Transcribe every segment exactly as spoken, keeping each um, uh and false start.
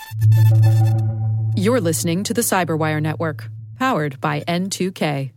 You're listening to the Cyberwire Network, powered by N two K.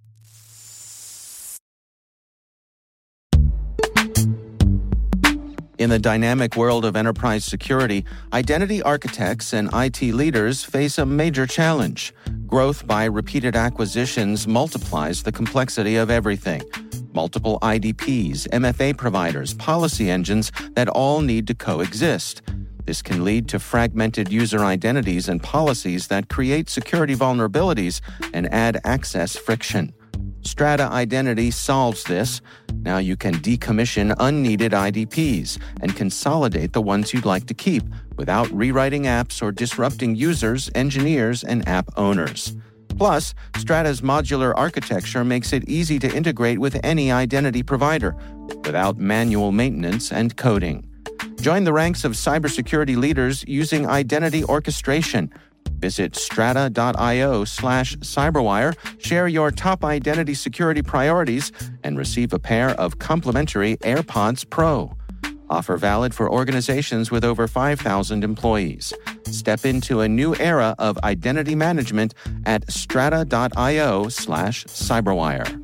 In the dynamic world of enterprise security, identity architects and I T leaders face a major challenge. Growth by repeated acquisitions multiplies the complexity of everything. Multiple I D Ps, M F A providers, policy engines that all need to coexist. This can lead to fragmented user identities and policies that create security vulnerabilities and add access friction. Strata Identity solves this. Now you can decommission unneeded I D Ps and consolidate the ones you'd like to keep without rewriting apps or disrupting users, engineers, and app owners. Plus, Strata's modular architecture makes it easy to integrate with any identity provider without manual maintenance and coding. Join the ranks of cybersecurity leaders using identity orchestration. Visit strata.io slash cyberwire, share your top identity security priorities, and receive a pair of complimentary AirPods Pro. Offer valid for organizations with over five thousand employees. Step into a new era of identity management at strata.io slash cyberwire.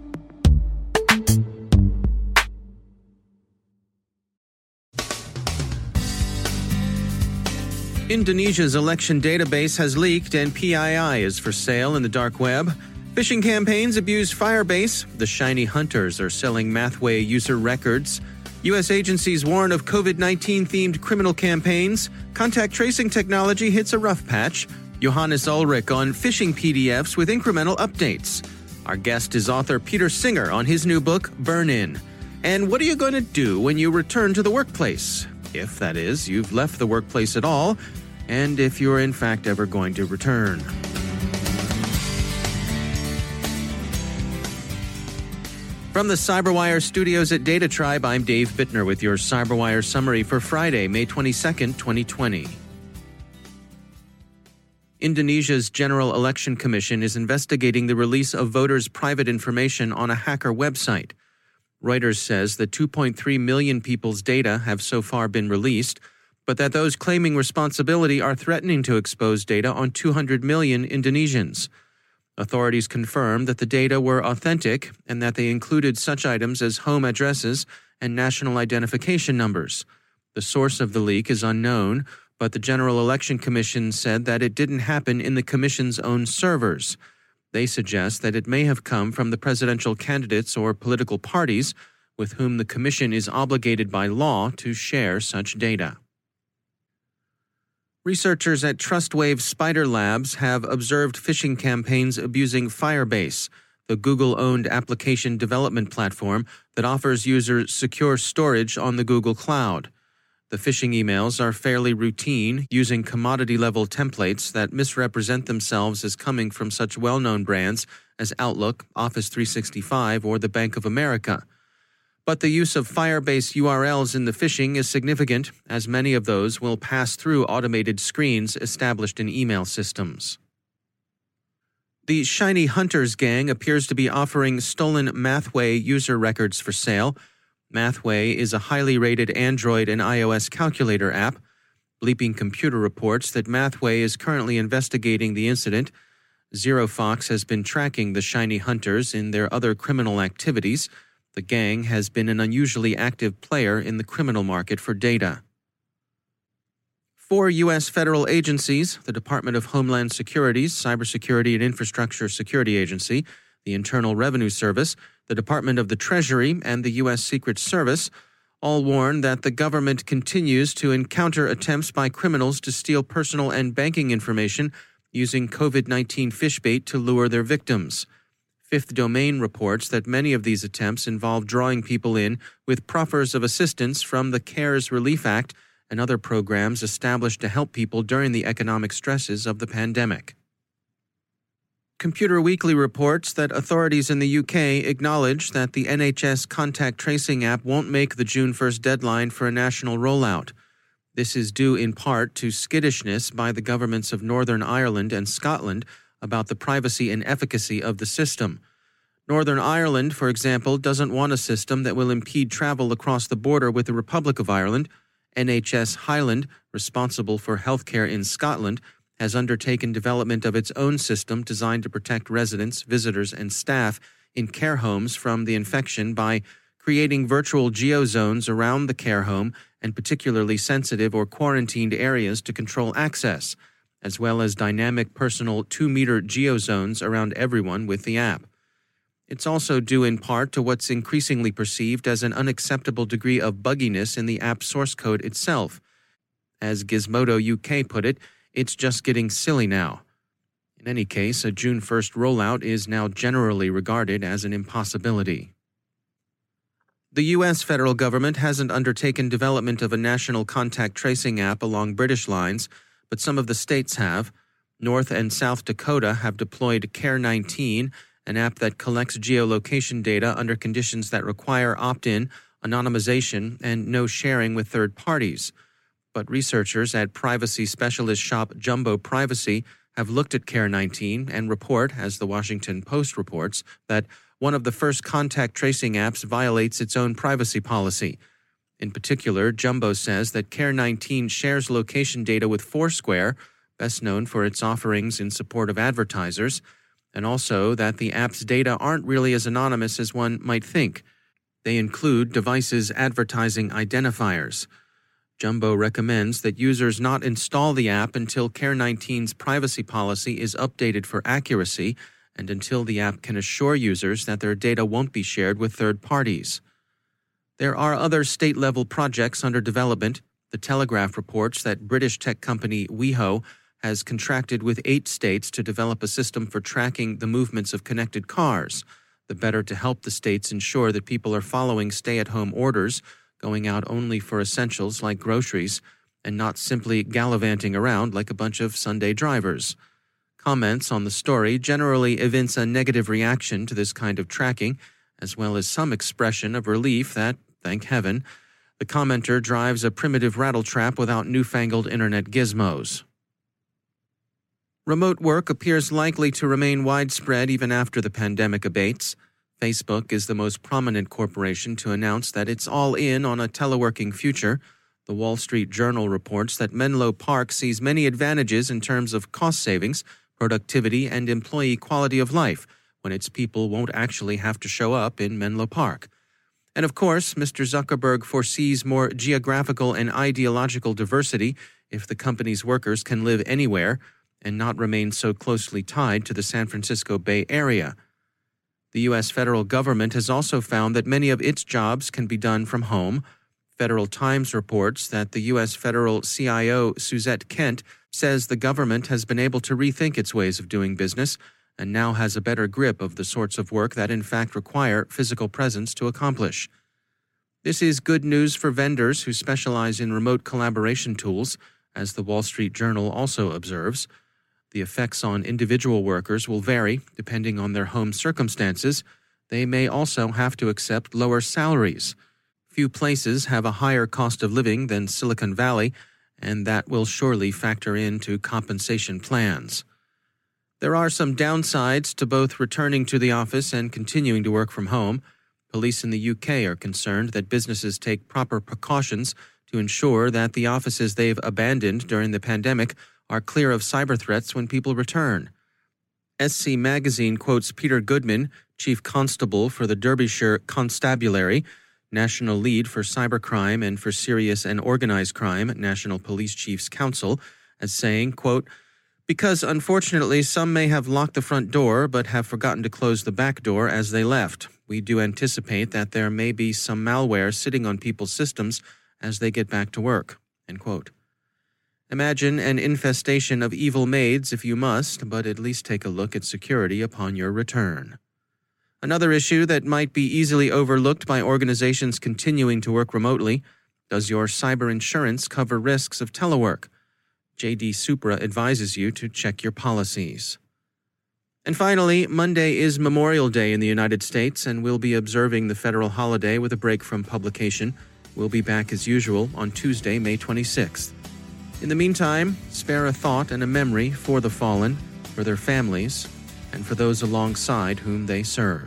Indonesia's election database has leaked and P I I is for sale in the dark web. Phishing campaigns abuse Firebase. The shiny hunters are selling Mathway user records. U S agencies warn of COVID nineteen themed criminal campaigns. Contact tracing technology hits a rough patch. Johannes Ulrich on phishing P D Fs with incremental updates. Our guest is author Peter Singer on his new book, Burn In. And what are you going to do when you return to the workplace? If, that is, you've left the workplace at all, and if you're in fact ever going to return. From the Cyberwire studios at Data Tribe, I'm Dave Bittner with your Cyberwire summary for Friday, May twenty-second, twenty twenty. Indonesia's General Election Commission is investigating the release of voters' private information on a hacker website. Reuters says that two point three million people's data have so far been released, but that those claiming responsibility are threatening to expose data on two hundred million Indonesians. Authorities confirmed that the data were authentic and that they included such items as home addresses and national identification numbers. The source of the leak is unknown, but the General Election Commission said that it didn't happen in the Commission's own servers. They suggest that it may have come from the presidential candidates or political parties with whom the Commission is obligated by law to share such data. Researchers at TrustWave Spider Labs have observed phishing campaigns abusing Firebase, the Google-owned application development platform that offers users secure storage on the Google Cloud. The phishing emails are fairly routine, using commodity-level templates that misrepresent themselves as coming from such well-known brands as Outlook, Office three sixty-five, or the Bank of America. But the use of Firebase U R Ls in the phishing is significant, as many of those will pass through automated screens established in email systems. The Shiny Hunters gang appears to be offering stolen Mathway user records for sale. Mathway is a highly rated Android and iOS calculator app. Bleeping Computer reports that Mathway is currently investigating the incident. ZeroFox has been tracking the Shiny Hunters in their other criminal activities. The gang has been an unusually active player in the criminal market for data. Four U S federal agencies, the Department of Homeland Security's Cybersecurity and Infrastructure Security Agency, the Internal Revenue Service, the Department of the Treasury, and the U S Secret Service, all warn that the government continues to encounter attempts by criminals to steal personal and banking information using COVID nineteen phishbait to lure their victims. Fifth Domain reports that many of these attempts involve drawing people in with proffers of assistance from the CARES Relief Act and other programs established to help people during the economic stresses of the pandemic. Computer Weekly reports that authorities in the U K acknowledge that the N H S contact tracing app won't make the June first deadline for a national rollout. This is due in part to skittishness by the governments of Northern Ireland and Scotland about the privacy and efficacy of the system. Northern Ireland, for example, doesn't want a system that will impede travel across the border with the Republic of Ireland, N H S Highland, responsible for healthcare in Scotland, has undertaken development of its own system designed to protect residents, visitors, and staff in care homes from the infection by creating virtual geozones around the care home and particularly sensitive or quarantined areas to control access, as well as dynamic personal two-meter geozones around everyone with the app. It's also due in part to what's increasingly perceived as an unacceptable degree of bugginess in the app source code itself. As Gizmodo U K put it, it's just getting silly now. In any case, a June first rollout is now generally regarded as an impossibility. The U S federal government hasn't undertaken development of a national contact tracing app along British lines, but some of the states have. North and South Dakota have deployed Care nineteen, an app that collects geolocation data under conditions that require opt-in, anonymization, and no sharing with third parties. But researchers at privacy specialist shop Jumbo Privacy have looked at Care nineteen and report, as the Washington Post reports, that one of the first contact tracing apps violates its own privacy policy. In particular, Jumbo says that Care nineteen shares location data with Foursquare, best known for its offerings in support of advertisers, and also that the app's data aren't really as anonymous as one might think. They include devices' advertising identifiers. Jumbo recommends that users not install the app until Care nineteen's privacy policy is updated for accuracy and until the app can assure users that their data won't be shared with third parties. There are other state-level projects under development. The Telegraph reports that British tech company WeHo has contracted with eight states to develop a system for tracking the movements of connected cars, the better to help the states ensure that people are following stay-at-home orders, going out only for essentials like groceries, and not simply gallivanting around like a bunch of Sunday drivers. Comments on the story generally evince a negative reaction to this kind of tracking, as well as some expression of relief that, thank heaven, the commenter drives a primitive rattletrap without newfangled internet gizmos. Remote work appears likely to remain widespread even after the pandemic abates. Facebook is the most prominent corporation to announce that it's all in on a teleworking future. The Wall Street Journal reports that Menlo Park sees many advantages in terms of cost savings, productivity, and employee quality of life when its people won't actually have to show up in Menlo Park. And of course, Mister Zuckerberg foresees more geographical and ideological diversity if the company's workers can live anywhere and not remain so closely tied to the San Francisco Bay Area. The U S federal government has also found that many of its jobs can be done from home. Federal Times reports that the U S federal C I O, Suzette Kent, says the government has been able to rethink its ways of doing business and now has a better grip of the sorts of work that in fact require physical presence to accomplish. This is good news for vendors who specialize in remote collaboration tools, as the Wall Street Journal also observes. The effects on individual workers will vary depending on their home circumstances. They may also have to accept lower salaries. Few places have a higher cost of living than Silicon Valley, and that will surely factor into compensation plans. There are some downsides to both returning to the office and continuing to work from home. Police in the U K are concerned that businesses take proper precautions to ensure that the offices they've abandoned during the pandemic are clear of cyber threats when people return. S C Magazine quotes Peter Goodman, Chief Constable for the Derbyshire Constabulary, National Lead for Cybercrime and for Serious and Organized Crime, National Police Chiefs Council, as saying, quote, "Because unfortunately some may have locked the front door but have forgotten to close the back door as they left. We do anticipate that there may be some malware sitting on people's systems as they get back to work." End quote. Imagine an infestation of evil maids if you must, but at least take a look at security upon your return. Another issue that might be easily overlooked by organizations continuing to work remotely: does your cyber insurance cover risks of telework? J D Supra advises you to check your policies. And finally, Monday is Memorial Day in the United States, and we'll be observing the federal holiday with a break from publication. We'll be back as usual on Tuesday, May twenty-sixth. In the meantime, spare a thought and a memory for the fallen, for their families, and for those alongside whom they served.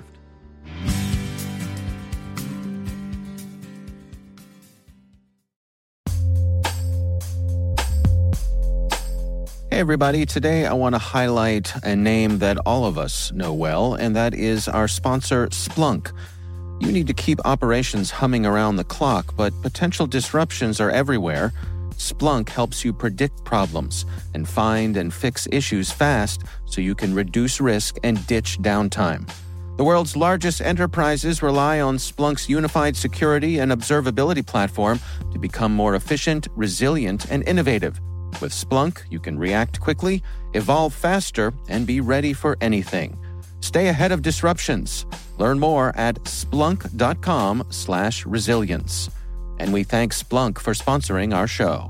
Hey, everybody. Today, I want to highlight a name that all of us know well, and that is our sponsor, Splunk. You need to keep operations humming around the clock, but potential disruptions are everywhere. Splunk helps you predict problems and find and fix issues fast so you can reduce risk and ditch downtime. The world's largest enterprises rely on Splunk's unified security and observability platform to become more efficient, resilient, and innovative. With Splunk, you can react quickly, evolve faster, and be ready for anything. Stay ahead of disruptions. Learn more at splunk.com slash resilience. And we thank Splunk for sponsoring our show.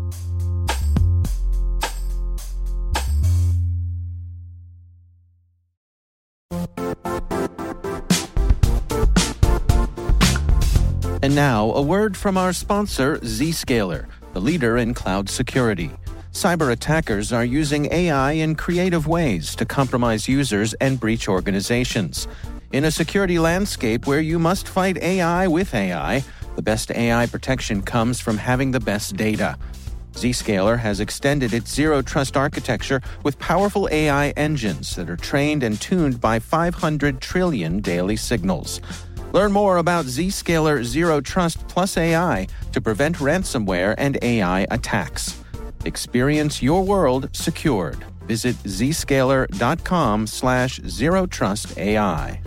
And now, a word from our sponsor, Zscaler, the leader in cloud security. Cyber attackers are using A I in creative ways to compromise users and breach organizations. In a security landscape where you must fight A I with A I, the best A I protection comes from having the best data. Zscaler has extended its zero-trust architecture with powerful A I engines that are trained and tuned by five hundred trillion daily signals. Learn more about Zscaler Zero Trust Plus A I to prevent ransomware and A I attacks. Experience your world secured. Visit zscaler.com slash zero trust AI.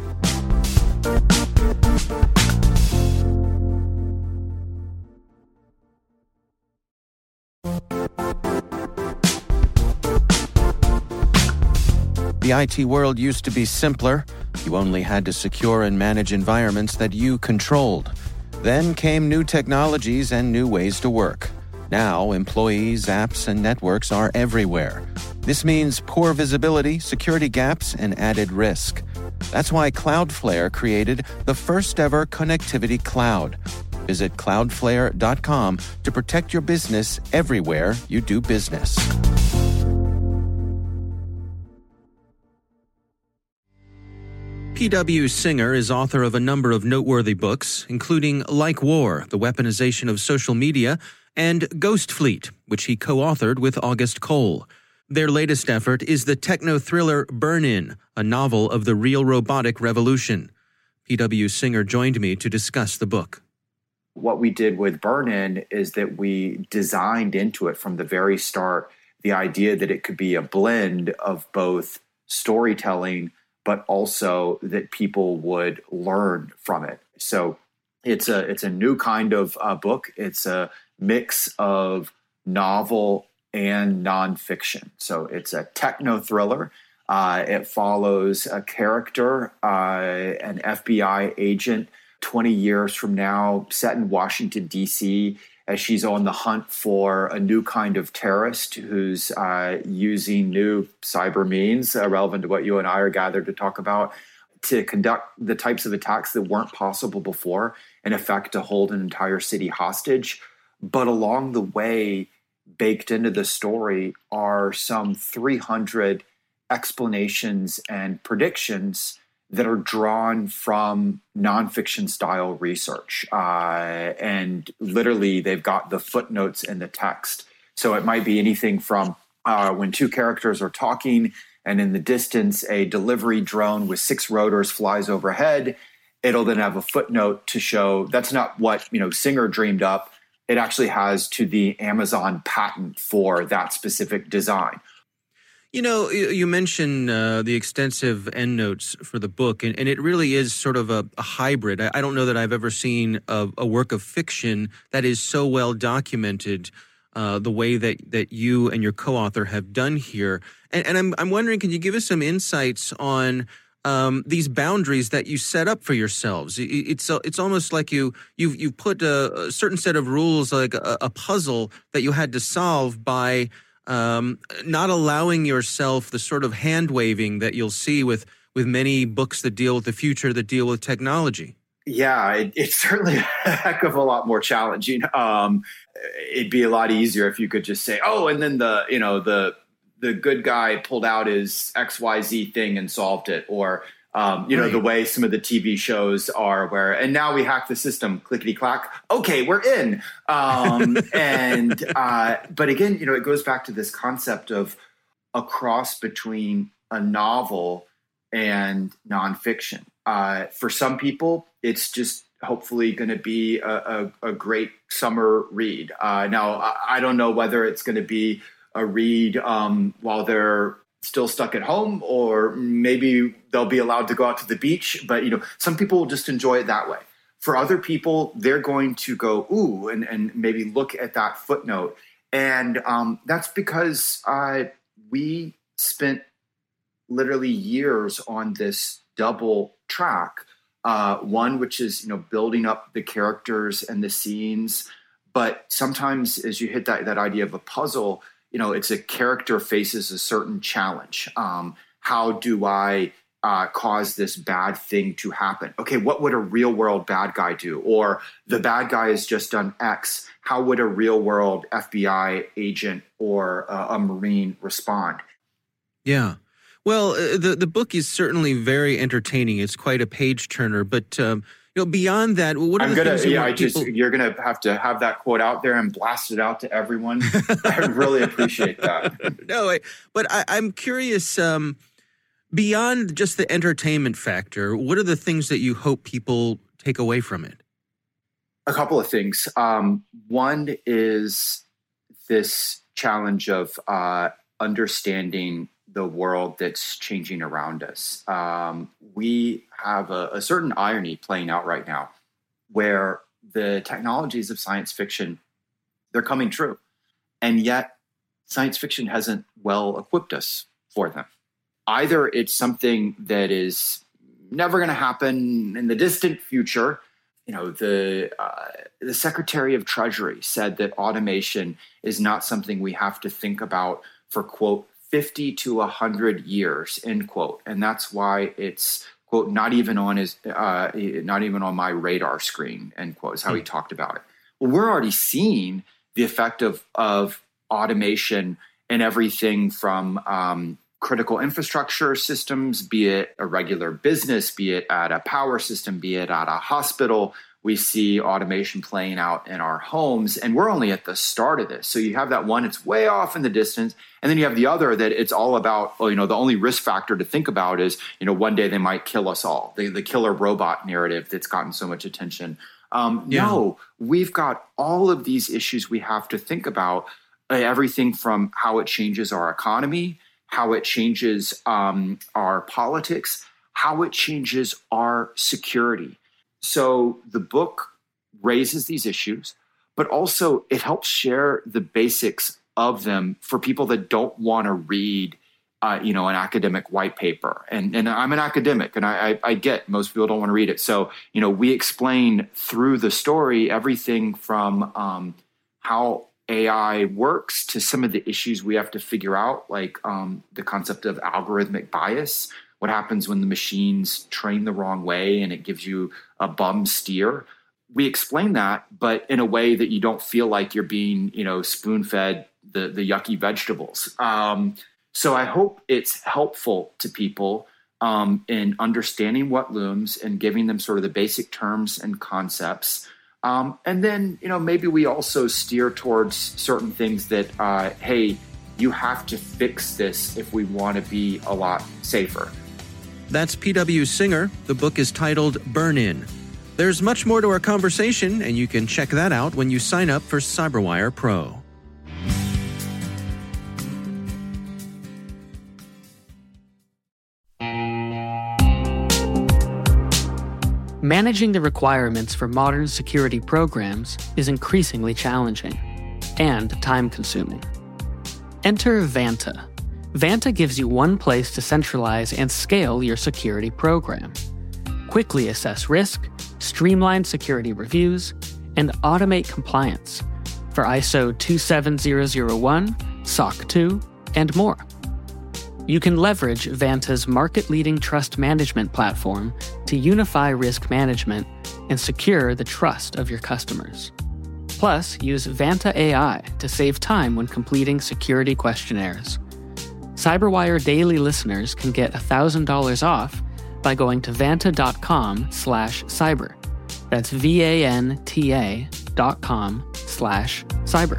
The I T world used to be simpler. You only had to secure and manage environments that you controlled. Then came new technologies and new ways to work. Now, employees, apps, and networks are everywhere. This means poor visibility, security gaps, and added risk. That's why Cloudflare created the first-ever connectivity cloud. Visit cloudflare dot com to protect your business everywhere you do business. P W. Singer is author of a number of noteworthy books, including Like War, The Weaponization of Social Media, and Ghost Fleet, which he co-authored with August Cole. Their latest effort is the techno-thriller Burn-In, a novel of the real robotic revolution. P W. Singer joined me to discuss the book. What we did with Burn-In is that we designed into it from the very start the idea that it could be a blend of both storytelling but also that people would learn from it. So it's a it's a new kind of uh, book. It's a mix of novel and nonfiction. So it's a techno thriller. Uh, it follows a character, uh, an F B I agent, twenty years from now, set in Washington, D C, as she's on the hunt for a new kind of terrorist who's uh, using new cyber means, uh, relevant to what you and I are gathered to talk about, to conduct the types of attacks that weren't possible before, in effect to hold an entire city hostage. But along the way, baked into the story are some three hundred explanations and predictions that are drawn from nonfiction style research. Uh, and literally they've got the footnotes in the text. So it might be anything from uh, when two characters are talking and in the distance a delivery drone with six rotors flies overhead. It'll then have a footnote to show that's not what, you know, Singer dreamed up. It actually has to the Amazon patent for that specific design. You know, you mentioned uh, the extensive endnotes for the book, and, and it really is sort of a, a hybrid. I, I don't know that I've ever seen a, a work of fiction that is so well documented uh, the way that, that you and your co-author have done here. And, and I'm I'm wondering, can you give us some insights on um, these boundaries that you set up for yourselves? It, it's it's almost like you you've you've put a, a certain set of rules, like a, a puzzle that you had to solve by Um, not allowing yourself the sort of hand-waving that you'll see with, with many books that deal with the future, that deal with technology. Yeah, it, it's certainly a heck of a lot more challenging. Um, it'd be a lot easier if you could just say, oh, and then the, you know, the, the good guy pulled out his X Y Z thing and solved it. Or Um, you know, right. the way some of the T V shows are where, and now we hack the system, clickety clack. Okay, we're in. Um, and, uh, but again, you know, it goes back to this concept of a cross between a novel and nonfiction. Uh, for some people, it's just hopefully going to be a, a, a great summer read. Uh, now, I, I don't know whether it's going to be a read um, while they're still stuck at home, or maybe they'll be allowed to go out to the beach. But, you know, some people will just enjoy it that way. For other people, they're going to go, ooh, and, and maybe look at that footnote. And um, that's because uh, we spent literally years on this double track. Uh, one, which is, you know, building up the characters and the scenes. But sometimes as you hit that, that idea of a puzzle, you know, it's a character faces a certain challenge. Um, how do I uh, cause this bad thing to happen? Okay, what would a real world bad guy do? Or the bad guy has just done X. How would a real world F B I agent or uh, a Marine respond? Yeah. Well, uh, the, the book is certainly very entertaining. It's quite a page turner. But, um, you know, beyond that, what are I'm the gonna, things you yeah, want I just, people... you're going to have to have that quote out there and blast it out to everyone. I really appreciate that. No, I, but I, I'm curious, um, beyond just the entertainment factor, what are the things that you hope people take away from it? A couple of things. Um, one is this challenge of uh, understanding the world that's changing around us. Um, we have a, a certain irony playing out right now where the technologies of science fiction, they're coming true. And yet science fiction hasn't well equipped us for them. Either it's something that is never going to happen in the distant future. You know, the uh, the Secretary of Treasury said that automation is not something we have to think about for, quote, fifty to one hundred years, end quote. And that's why it's, quote, not even on his, uh, not even on my radar screen, end quote, is how he talked about it. Well, we're already seeing the effect of, of automation in everything from um, critical infrastructure systems, be it a regular business, be it at a power system, be it at a hospital. We see automation playing out in our homes, and we're only at the start of this. So you have that one, it's way off in the distance. And then you have the other that it's all about, well, you know, the only risk factor to think about is, you know, one day they might kill us all. The, the killer robot narrative that's gotten so much attention. Um, yeah. No, we've got all of these issues we have to think about, uh, everything from how it changes our economy, how it changes um, our politics, how it changes our security. So the book raises these issues, but also it helps share the basics of them for people that don't want to read, uh, you know, an academic white paper. And and I'm an academic, and I, I, I get most people don't want to read it. So, you know, we explain through the story everything from um, how A I works to some of the issues we have to figure out, like um, the concept of algorithmic bias. What happens when the machines train the wrong way and it gives you a bum steer? We explain that, but in a way that you don't feel like you're being, you know, spoon-fed the, the yucky vegetables. Um, so I hope it's helpful to people um, in understanding what looms and giving them sort of the basic terms and concepts. Um, and then, you know, maybe we also steer towards certain things that, uh, hey, you have to fix this if we want to be a lot safer. That's P W Singer. The book is titled Burn In. There's much more to our conversation, and you can check that out when you sign up for CyberWire Pro. Managing the requirements for modern security programs is increasingly challenging and time-consuming. Enter Vanta. Vanta gives you one place to centralize and scale your security program. Quickly assess risk, streamline security reviews, and automate compliance for I S O two seven zero zero one, S O C two, and more. You can leverage Vanta's market-leading trust management platform to unify risk management and secure the trust of your customers. Plus, use Vanta A I to save time when completing security questionnaires. CyberWire Daily listeners can get one thousand dollars off by going to vanta.com slash cyber. That's V-A-N-T-A dot com slash cyber.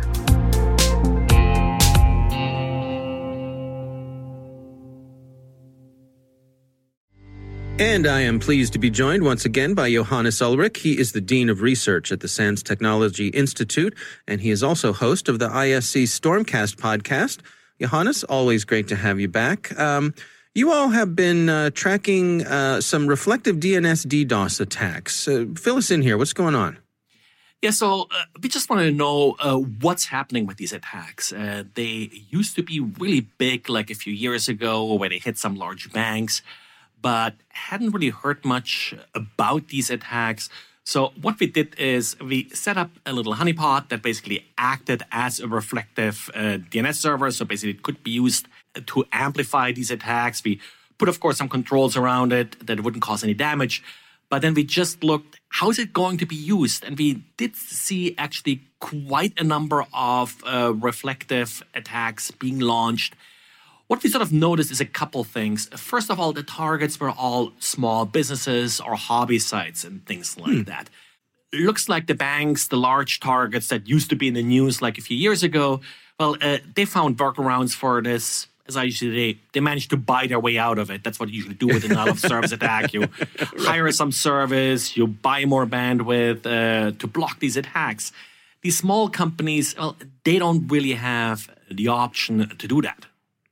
And I am pleased to be joined once again by Johannes Ullrich. He is the Dean of Research at the SANS Technology Institute, and he is also host of the I S C Stormcast podcast. Johannes, always great to have you back. Um, you all have been uh, tracking uh, some reflective D N S DDoS attacks. Uh, fill us in here. What's going on? Yeah, so uh, we just want to know uh, what's happening with these attacks. Uh, they used to be really big, like a few years ago, where they hit some large banks, but hadn't really heard much about these attacks. So what we did is we set up a little honeypot that basically acted as a reflective uh, D N S server. So basically it could be used to amplify these attacks. We put, of course, some controls around it that wouldn't cause any damage. But then we just looked, how is it going to be used? And we did see actually quite a number of uh, reflective attacks being launched. What we sort of noticed is a couple things. First of all, the targets were all small businesses or hobby sites and things like hmm. that. It looks like the banks, the large targets that used to be in the news like a few years ago, well, uh, they found workarounds for this. As I usually say, they managed to buy their way out of it. That's what you usually do with a denial of service attack. You right. hire some service, you buy more bandwidth uh, to block these attacks. These small companies, well, they don't really have the option to do that.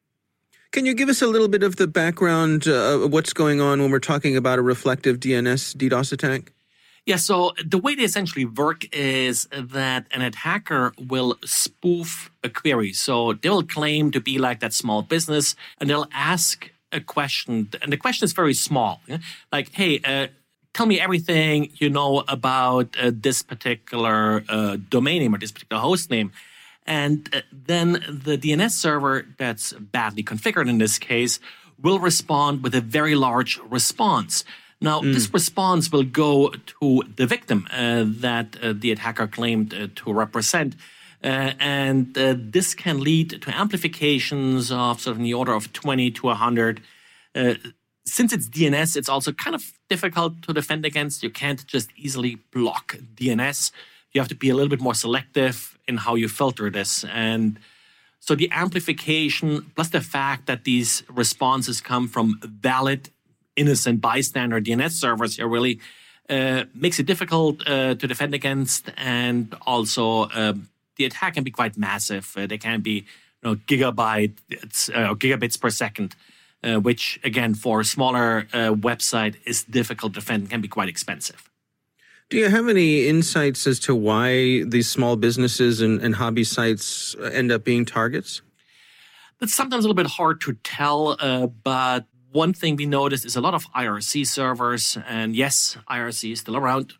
Can you give us a little bit of the background uh, of what's going on when we're talking about a reflective D N S DDoS attack? Yeah, so the way they essentially work is that an attacker will spoof a query. So they will claim to be like that small business, and they'll ask a question. And the question is very small. Yeah? Like, hey, uh, tell me everything you know about uh, this particular uh, domain name or this particular host name. And uh, then the D N S server that's badly configured in this case will respond with a very large response. Now, mm. this response will go to the victim uh, that uh, the attacker claimed uh, to represent. Uh, and uh, this can lead to amplifications of sort of in the order of twenty to one hundred. Uh, since it's D N S, it's also kind of difficult to defend against. You can't just easily block D N S. You have to be a little bit more selective in how you filter this. And so the amplification, plus the fact that these responses come from valid, innocent bystander D N S servers here really uh, makes it difficult uh, to defend against. And also uh, the attack can be quite massive. Uh, they can be you know, gigabytes, uh, gigabits per second, uh, which again, for a smaller uh, website is difficult to defend, can be quite expensive. Do you have any insights as to why these small businesses and, and hobby sites end up being targets? That's sometimes a little bit hard to tell, uh, but one thing we noticed is a lot of I R C servers, and yes, I R C is still around.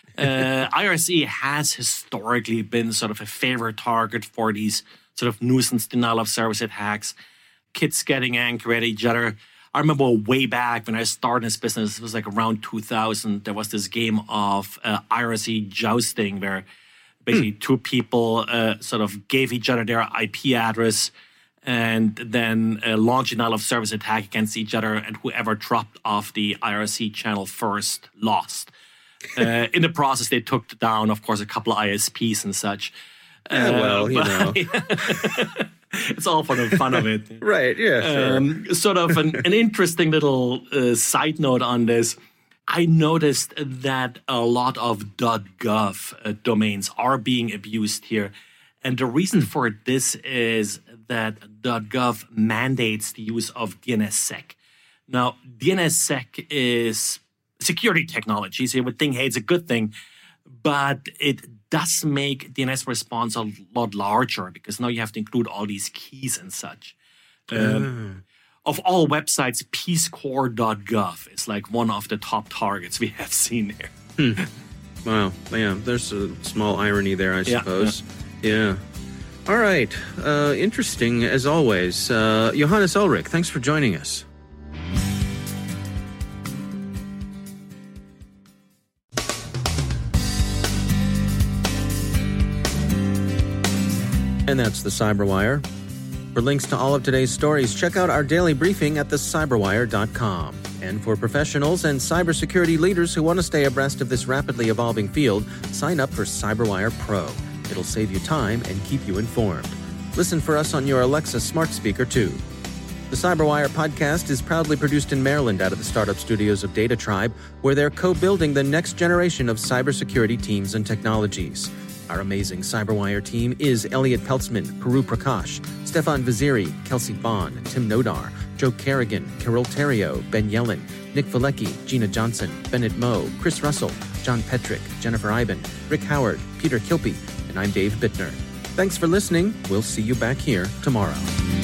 Uh, I R C has historically been sort of a favorite target for these sort of nuisance denial of service attacks, kids getting angry at each other. I remember way back when I started this business, it was like around two thousand, there was this game of uh, I R C jousting where basically hmm. two people uh, sort of gave each other their I P address and then uh, launched a denial of service attack against each other, and whoever dropped off the I R C channel first lost. Uh, in the process, they took down, of course, a couple of I S Ps and such. Yeah, uh, well, you know. It's all for the fun of it. Right, yeah, sure. Um, sort of an, an interesting little uh, side note on this. I noticed that a lot of .gov uh, domains are being abused here. And the reason for this is that .gov mandates the use of D N S sec. Now, D N S sec is security technology, so you would think, hey, it's a good thing. But it does make D N S response a lot larger because now you have to include all these keys and such. Um, uh. Of all websites, peace corps dot gov is like one of the top targets we have seen here. Hmm. Wow. Yeah, there's a small irony there, I suppose. Yeah. yeah. yeah. All right. Uh, interesting, as always. Uh, Johannes Ullrich, thanks for joining us. And that's the Cyberwire. For links to all of today's stories, check out our daily briefing at the cyberwire dot com. And for professionals and cybersecurity leaders who want to stay abreast of this rapidly evolving field, sign up for CyberWire Pro. It'll save you time and keep you informed. Listen for us on your Alexa smart speaker, too. The CyberWire podcast is proudly produced in Maryland out of the startup studios of Data Tribe, where they're co-building the next generation of cybersecurity teams and technologies. Our amazing CyberWire team is Elliot Peltzman, Puru Prakash, Stefan Vaziri, Kelsey Bond, Tim Nodar, Joe Kerrigan, Carol Terrio, Ben Yellen, Nick Valecki, Gina Johnson, Bennett Moe, Chris Russell, John Petrick, Jennifer Iben, Rick Howard, Peter Kilpie, and I'm Dave Bittner. Thanks for listening. We'll see you back here tomorrow.